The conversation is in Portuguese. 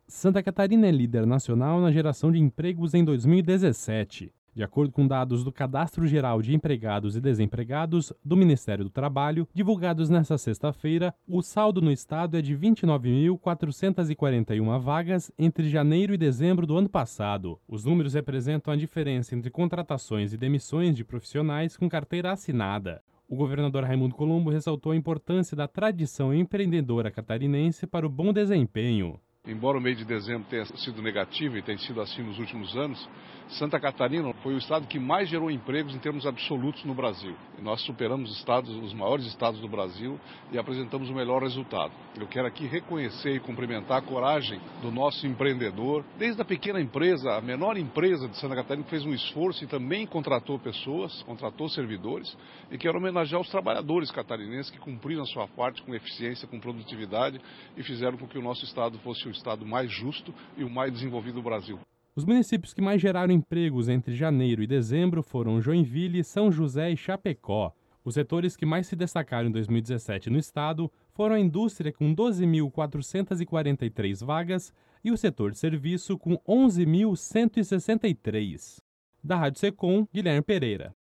Santa Catarina é líder nacional na geração de empregos em 2017. De acordo com dados do Cadastro Geral de Empregados e Desempregados do Ministério do Trabalho, divulgados nesta sexta-feira, o saldo no estado é de 29.441 vagas entre janeiro e dezembro do ano passado. Os números representam a diferença entre contratações e demissões de profissionais com carteira assinada. O governador Raimundo Colombo ressaltou a importância da tradição empreendedora catarinense para o bom desempenho. Embora o mês de dezembro tenha sido negativo e tem sido assim nos últimos anos, Santa Catarina foi o estado que mais gerou empregos em termos absolutos no Brasil. E nós superamos os maiores estados do Brasil e apresentamos o melhor resultado. Eu quero aqui reconhecer e cumprimentar a coragem do nosso empreendedor, desde a pequena empresa, a menor empresa de Santa Catarina, que fez um esforço e também contratou pessoas, contratou servidores, e quero homenagear os trabalhadores catarinenses que cumpriram a sua parte com eficiência, com produtividade e fizeram com que o nosso estado fosse o estado mais justo e o mais desenvolvido do Brasil. Os municípios que mais geraram empregos entre janeiro e dezembro foram Joinville, São José e Chapecó. Os setores que mais se destacaram em 2017 no estado foram a indústria, com 12.443 vagas, e o setor de serviço, com 11.163. Da Rádio Secom, Guilherme Pereira.